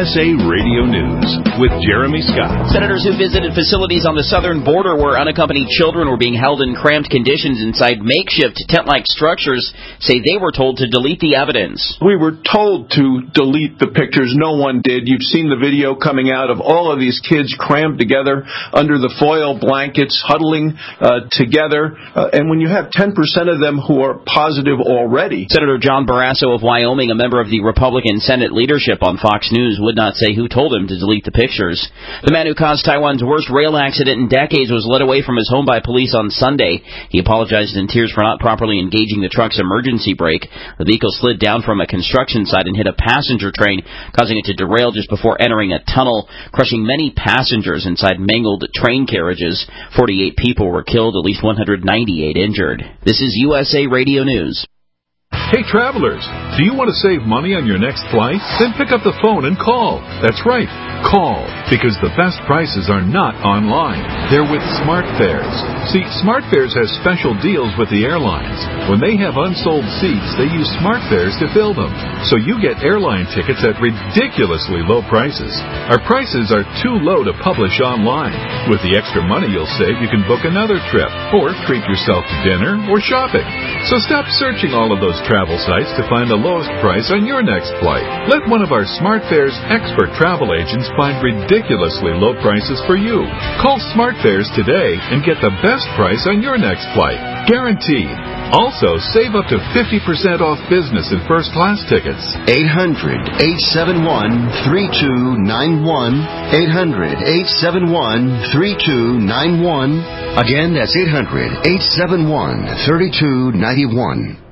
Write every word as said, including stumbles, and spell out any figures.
S A Radio News with Jeremy Scott. Senators who visited facilities on the southern border where unaccompanied children were being held in cramped conditions inside makeshift tent-like structures say they were told to delete the evidence. We were told to delete the pictures. No one did. You've seen the video coming out of all of these kids crammed together under the foil blankets, huddling uh, together. Uh, and when you have ten percent of them who are positive already. Senator John Barrasso of Wyoming, a member of the Republican Senate leadership on Fox News, would not say who told him to delete the pictures. The man who caused Taiwan's worst rail accident in decades was led away from his home by police on Sunday. He apologized in tears for not properly engaging the truck's emergency brake. The vehicle slid down from a construction site and hit a passenger train, causing it to derail just before entering a tunnel, crushing many passengers inside mangled train carriages. forty-eight people were killed, at least one hundred ninety-eight injured. This is U S A Radio News. Hey, travelers, do you want to save money on your next flight? Then pick up the phone and call. That's right, call, because the best prices are not online. They're with SmartFares. See, SmartFares has special deals with the airlines. When they have unsold seats, they use SmartFares to fill them. So you get airline tickets at ridiculously low prices. Our prices are too low to publish online. With the extra money you'll save, you can book another trip, or treat yourself to dinner or shopping. So stop searching all of those travel sites to find the lowest price on your next flight. Let one of our SmartFares expert travel agents find ridiculously low prices for you. Call SmartFares today and get the best price on your next flight. Guaranteed. Also, save up to fifty percent off business and first class tickets. eight hundred, eight seven one, three two nine one. eight hundred, eight seven one, three two nine one. Again, that's eight hundred, eight seven one, three two nine one.